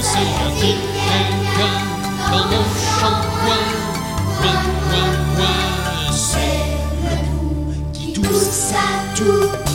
c'est un petit quelqu'un dans mon champ de coin, coin, coin, coin. C'est le loup qui tousse sa toux.